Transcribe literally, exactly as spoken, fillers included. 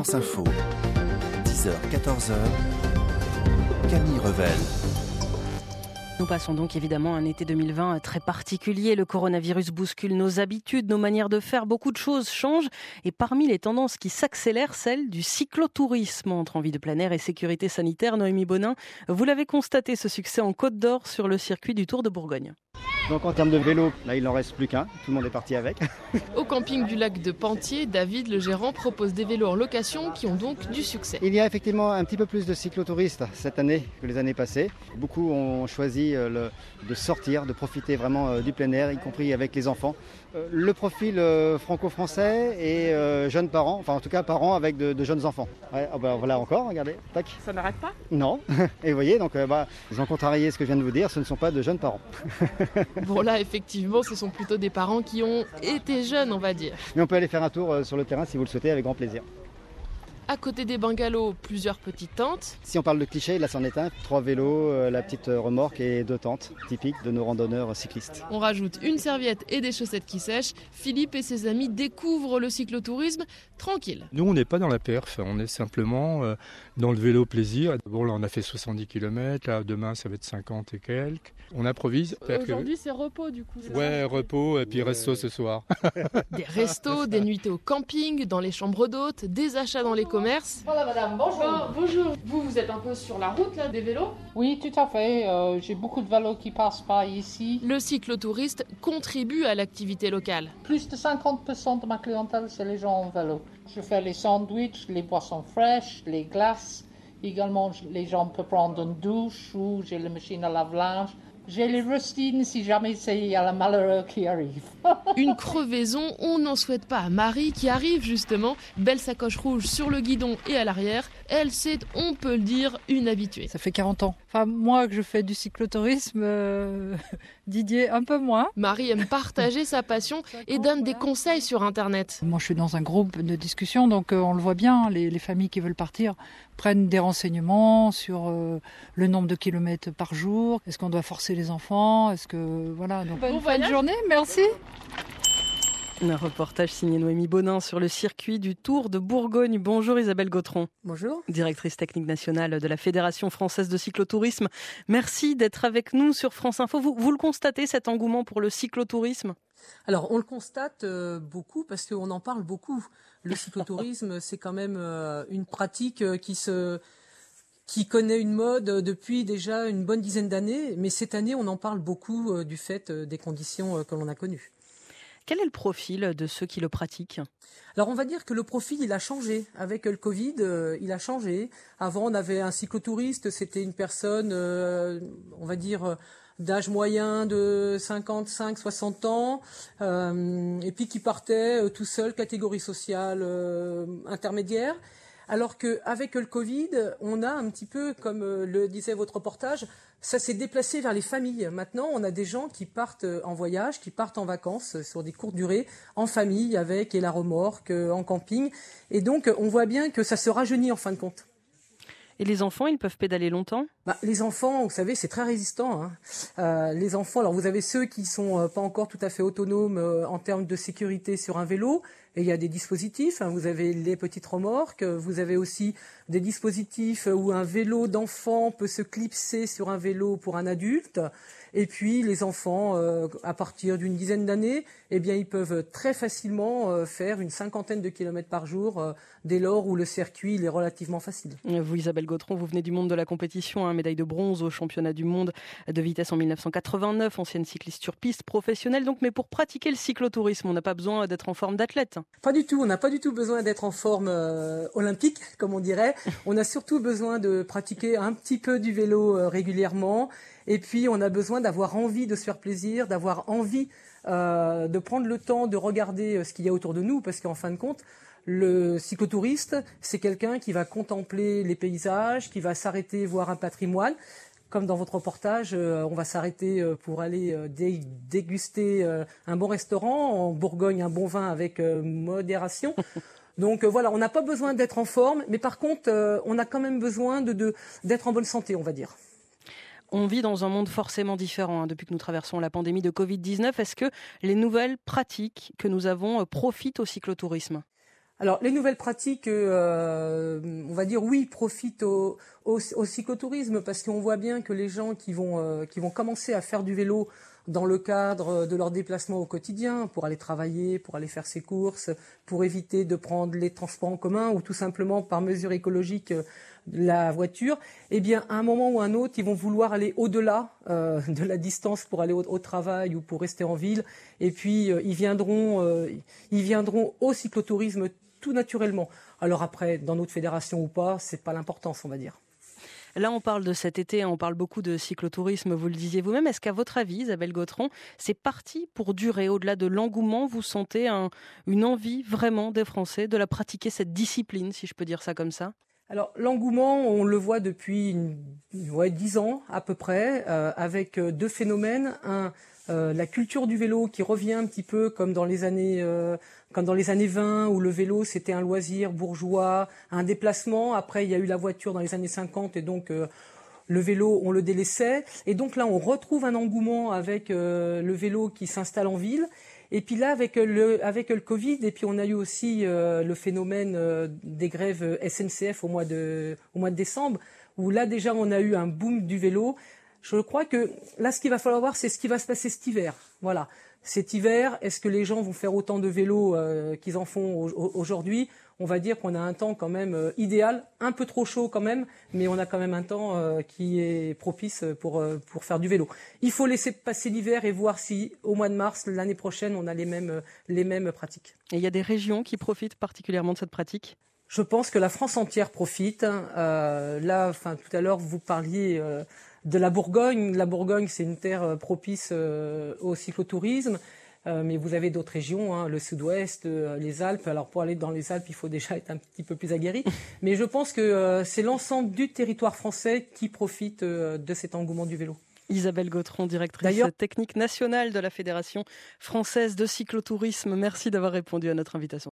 France Info, dix heures quatorze heures, Camille Revel. Nous passons donc évidemment un été deux mille vingt très particulier. Le coronavirus bouscule nos habitudes, nos manières de faire. Beaucoup de choses changent. Et parmi les tendances qui s'accélèrent, celle du cyclotourisme. Entre envie de plein air et sécurité sanitaire, Noémie Bonin, vous l'avez constaté, ce succès en Côte d'Or sur le circuit du Tour de Bourgogne. Donc en termes de vélo, là il n'en reste plus qu'un, tout le monde est parti avec. Au camping du lac de Pentier, David, le gérant, propose des vélos en location qui ont donc du succès. Il y a effectivement un petit peu plus de cyclotouristes cette année que les années passées. Beaucoup ont choisi le, de sortir, de profiter vraiment du plein air, y compris avec les enfants. Le profil franco-français et euh, jeunes parents, enfin en tout cas parents avec de, de jeunes enfants. Ouais, oh bah, voilà encore, regardez, tac. Ça n'arrête pas ? Non, et vous voyez, donc euh, bah, vous en contrariez ce que je viens de vous dire, ce ne sont pas de jeunes parents. Bon là, effectivement, ce sont plutôt des parents qui ont été jeunes, on va dire. Mais on peut aller faire un tour sur le terrain si vous le souhaitez, avec grand plaisir. À côté des bungalows, plusieurs petites tentes. Si on parle de clichés, là c'en est un. Trois vélos, euh, la petite remorque et deux tentes, typiques de nos randonneurs cyclistes. On rajoute une serviette et des chaussettes qui sèchent. Philippe et ses amis découvrent le cyclotourisme tranquille. Nous, on n'est pas dans la perf, on est simplement euh, dans le vélo plaisir. Bon, là, on a fait soixante-dix kilomètres, là, demain, ça va être cinquante et quelques. On improvise. Aujourd'hui, que... c'est repos, du coup. Ouais, ça repos, et puis resto ce soir. Des restos, des nuitées au camping, dans les chambres d'hôtes, des achats dans les commerces. Voilà, madame, bonjour. Oh, bonjour. Vous, vous êtes un peu sur la route, là, des vélos ? Oui, tout à fait. Euh, j'ai beaucoup de vélos qui passent par ici. Le cyclotouriste contribue à l'activité locale. Plus de cinquante pour cent de ma clientèle, c'est les gens en vélo. Je fais les sandwichs, les boissons fraîches, les glaces. Également, les gens peuvent prendre une douche ou j'ai la machine à lave-linge. J'ai les rustines si jamais il y a la malheur qui arrive. Une crevaison, on n'en souhaite pas à Marie qui arrive justement. Belle sacoche rouge sur le guidon et à l'arrière. Elle, c'est, on peut le dire, une habituée. Ça fait quarante ans. Enfin, moi que je fais du cyclotourisme, euh, Didier un peu moins. Marie aime partager sa passion et donne des conseils sur Internet. Moi je suis dans un groupe de discussion, donc euh, on le voit bien, les, les familles qui veulent partir prennent des renseignements sur euh, le nombre de kilomètres par jour. Est-ce qu'on doit forcer les enfants ? Est-ce que voilà, donc bonne fin de journée, merci. Un reportage signé Noémie Bonin sur le circuit du Tour de Bourgogne. Bonjour Isabelle Gautron. Bonjour. Directrice technique nationale de la Fédération française de cyclotourisme. Merci d'être avec nous sur France Info. Vous, vous le constatez, cet engouement pour le cyclotourisme ? Alors on le constate euh, beaucoup parce qu'on en parle beaucoup. Le cyclotourisme, c'est quand même euh, une pratique euh, qui se... qui connaît une mode depuis déjà une bonne dizaine d'années. Mais cette année, on en parle beaucoup euh, du fait euh, des conditions euh, que l'on a connues. Quel est le profil de ceux qui le pratiquent ? Alors on va dire que le profil il a changé avec le Covid, euh, il a changé. Avant on avait un cyclotouriste, c'était une personne, euh, on va dire euh, d'âge moyen de cinquante-cinq soixante ans, euh, et puis qui partait euh, tout seul, catégorie sociale euh, intermédiaire. Alors qu'avec le Covid, on a un petit peu, comme le disait votre reportage, ça s'est déplacé vers les familles. Maintenant, on a des gens qui partent en voyage, qui partent en vacances sur des courtes durées, en famille, avec et la remorque, en camping. Et donc, on voit bien que ça se rajeunit en fin de compte. Et les enfants, ils peuvent pédaler longtemps ? Bah, les enfants, vous savez, c'est très résistant. Hein. Euh, les enfants, alors vous avez ceux qui sont euh, pas encore tout à fait autonomes euh, en termes de sécurité sur un vélo. Et il y a des dispositifs. Hein. Vous avez les petites remorques. Vous avez aussi des dispositifs où un vélo d'enfant peut se clipser sur un vélo pour un adulte. Et puis les enfants, euh, à partir d'une dizaine d'années, eh bien ils peuvent très facilement euh, faire une cinquantaine de kilomètres par jour, euh, dès lors où le circuit il est relativement facile. Vous, Isabelle Gautron, vous venez du monde de la compétition, hein, médaille de bronze au championnat du monde de vitesse en dix-neuf cent quatre-vingt-neuf, ancienne cycliste sur piste professionnelle. Donc, mais pour pratiquer le cyclotourisme, on n'a pas besoin d'être en forme d'athlète. Pas du tout, on n'a pas du tout besoin d'être en forme euh, olympique, comme on dirait. On a surtout besoin de pratiquer un petit peu du vélo euh, régulièrement. Et puis, on a besoin d'avoir envie de se faire plaisir, d'avoir envie euh, de prendre le temps de regarder ce qu'il y a autour de nous, parce qu'en fin de compte, le cyclotouriste, c'est quelqu'un qui va contempler les paysages, qui va s'arrêter voir un patrimoine. Comme dans votre reportage, euh, on va s'arrêter euh, pour aller euh, dé- déguster euh, un bon restaurant, en Bourgogne un bon vin avec euh, modération. Donc euh, voilà, on n'a pas besoin d'être en forme, mais par contre, euh, on a quand même besoin de, de, d'être en bonne santé, on va dire. On vit dans un monde forcément différent hein, depuis que nous traversons la pandémie de covid dix-neuf. Est-ce que les nouvelles pratiques que nous avons euh, profitent au cyclotourisme ? Alors, les nouvelles pratiques, euh, on va dire oui, profitent au, au, au cyclotourisme parce qu'on voit bien que les gens qui vont, euh, qui vont commencer à faire du vélo dans le cadre de leurs déplacements au quotidien, pour aller travailler, pour aller faire ses courses, pour éviter de prendre les transports en commun ou tout simplement par mesure écologique la voiture, eh bien, à un moment ou à un autre, ils vont vouloir aller au-delà euh, de la distance pour aller au, au travail ou pour rester en ville. Et puis, euh, ils viendront, euh, ils viendront au cyclotourisme tout naturellement. Alors après, dans notre fédération ou pas, c'est pas l'importance, on va dire. Là, on parle de cet été, on parle beaucoup de cyclotourisme, vous le disiez vous-même. Est-ce qu'à votre avis, Isabelle Gautron, c'est parti pour durer? Au-delà de l'engouement, vous sentez un, une envie vraiment des Français de la pratiquer, cette discipline, si je peux dire ça comme ça? Alors l'engouement, on le voit depuis ouais, dix ans à peu près, euh, avec deux phénomènes. Un, euh, la culture du vélo qui revient un petit peu comme dans les années, euh, comme dans les années vingt, où le vélo c'était un loisir bourgeois, un déplacement. Après il y a eu la voiture dans les années cinquante et donc euh, le vélo on le délaissait. Et donc là on retrouve un engouement avec euh, le vélo qui s'installe en ville. Et puis là, avec le, avec le Covid, et puis on a eu aussi euh, le phénomène euh, des grèves S N C F au mois de, au mois de décembre, où là déjà on a eu un boom du vélo. Je crois que là, ce qu'il va falloir voir, c'est ce qui va se passer cet hiver. Voilà. Cet hiver, est-ce que les gens vont faire autant de vélos euh, qu'ils en font au- aujourd'hui? On va dire qu'on a un temps quand même euh, idéal, un peu trop chaud quand même, mais on a quand même un temps euh, qui est propice pour, euh, pour faire du vélo. Il faut laisser passer l'hiver et voir si au mois de mars, l'année prochaine, on a les mêmes, les mêmes pratiques. Et il y a des régions qui profitent particulièrement de cette pratique? Je pense que la France entière profite. Euh, là, enfin, tout à l'heure, vous parliez euh, de la Bourgogne. La Bourgogne, c'est une terre propice euh, au cyclotourisme. Euh, mais vous avez d'autres régions, hein, le sud-ouest, euh, les Alpes. Alors pour aller dans les Alpes, il faut déjà être un petit peu plus aguerri. Mais je pense que euh, c'est l'ensemble du territoire français qui profite euh, de cet engouement du vélo. Isabelle Gautron, directrice D'ailleurs, technique nationale de la Fédération française de cyclotourisme. Merci d'avoir répondu à notre invitation.